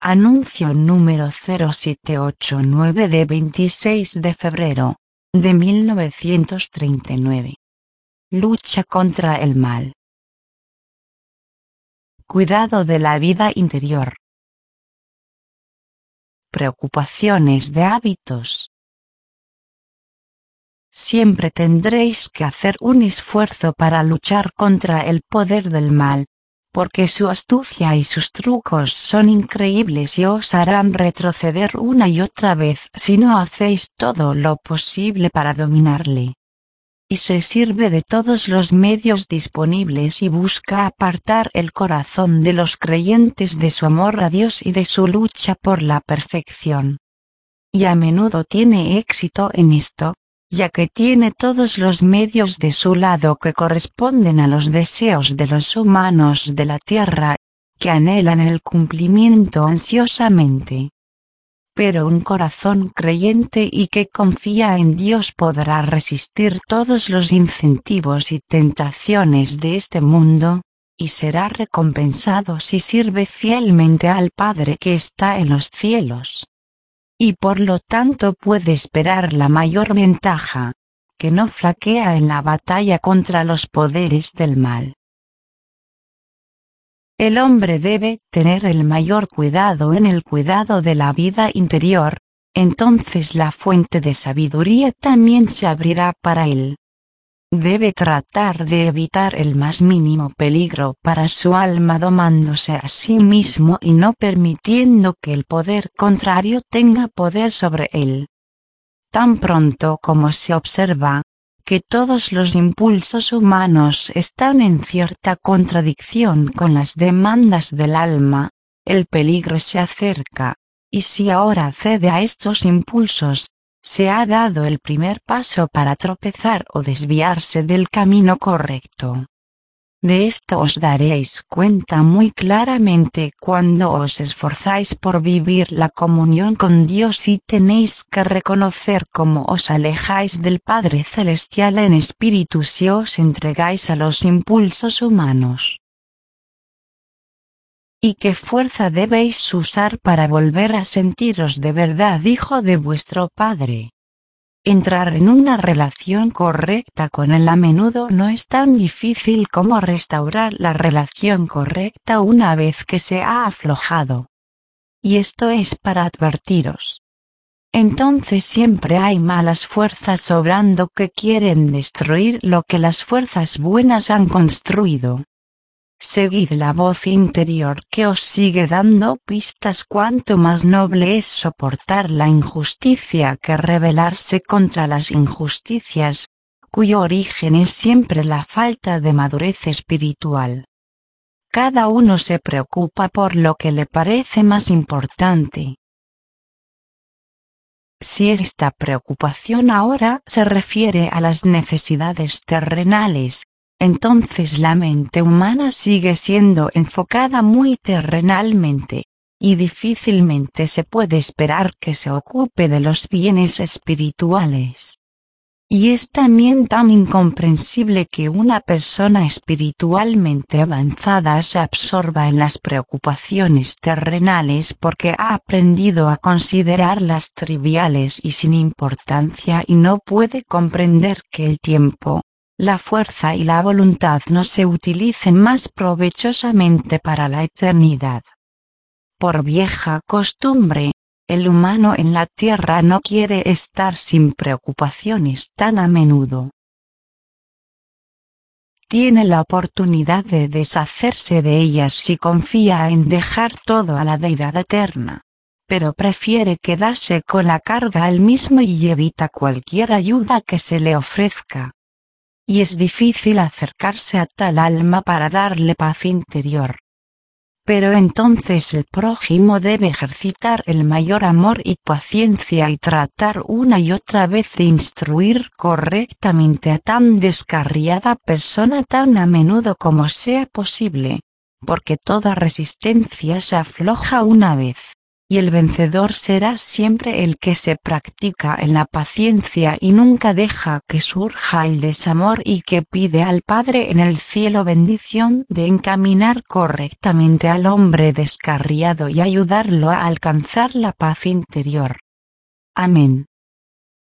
Anuncio número 0789 de 26 de febrero de 1939. Lucha contra el mal. Cuidado de la vida interior. Preocupaciones de hábitos. Siempre tendréis que hacer un esfuerzo para luchar contra el poder del mal, porque su astucia y sus trucos son increíbles y os harán retroceder una y otra vez si no hacéis todo lo posible para dominarle. Y se sirve de todos los medios disponibles y busca apartar el corazón de los creyentes de su amor a Dios y de su lucha por la perfección. Y a menudo tiene éxito en esto, ya que tiene todos los medios de su lado que corresponden a los deseos de los humanos de la tierra, que anhelan el cumplimiento ansiosamente. Pero un corazón creyente y que confía en Dios podrá resistir todos los incentivos y tentaciones de este mundo, y será recompensado si sirve fielmente al Padre que está en los cielos. Y por lo tanto puede esperar la mayor ventaja, que no flaquea en la batalla contra los poderes del mal. El hombre debe tener el mayor cuidado en el cuidado de la vida interior, entonces la fuente de sabiduría también se abrirá para él. Debe tratar de evitar el más mínimo peligro para su alma domándose a sí mismo y no permitiendo que el poder contrario tenga poder sobre él. Tan pronto como se observa que todos los impulsos humanos están en cierta contradicción con las demandas del alma, el peligro se acerca, y si ahora cede a estos impulsos, se ha dado el primer paso para tropezar o desviarse del camino correcto. De esto os daréis cuenta muy claramente cuando os esforzáis por vivir la comunión con Dios y tenéis que reconocer cómo os alejáis del Padre Celestial en espíritu si os entregáis a los impulsos humanos. ¿Y qué fuerza debéis usar para volver a sentiros de verdad hijo de vuestro Padre? Entrar en una relación correcta con Él a menudo no es tan difícil como restaurar la relación correcta una vez que se ha aflojado. Y esto es para advertiros. Entonces siempre hay malas fuerzas sobrando que quieren destruir lo que las fuerzas buenas han construido. Seguid la voz interior que os sigue dando pistas cuanto más noble es soportar la injusticia que rebelarse contra las injusticias, cuyo origen es siempre la falta de madurez espiritual. Cada uno se preocupa por lo que le parece más importante. Si esta preocupación ahora se refiere a las necesidades terrenales, entonces la mente humana sigue siendo enfocada muy terrenalmente, y difícilmente se puede esperar que se ocupe de los bienes espirituales. Y es también tan incomprensible que una persona espiritualmente avanzada se absorba en las preocupaciones terrenales porque ha aprendido a considerarlas triviales y sin importancia y no puede comprender que el tiempo, la fuerza y la voluntad no se utilicen más provechosamente para la eternidad. Por vieja costumbre, el humano en la tierra no quiere estar sin preocupaciones tan a menudo. Tiene la oportunidad de deshacerse de ellas si confía en dejar todo a la deidad eterna, pero prefiere quedarse con la carga él mismo y evita cualquier ayuda que se le ofrezca. Y es difícil acercarse a tal alma para darle paz interior. Pero entonces el prójimo debe ejercitar el mayor amor y paciencia y tratar una y otra vez de instruir correctamente a tan descarriada persona tan a menudo como sea posible, porque toda resistencia se afloja una vez. y el vencedor será siempre el que se practica en la paciencia y nunca deja que surja el desamor y que pide al Padre en el cielo bendición de encaminar correctamente al hombre descarriado y ayudarlo a alcanzar la paz interior. Amén.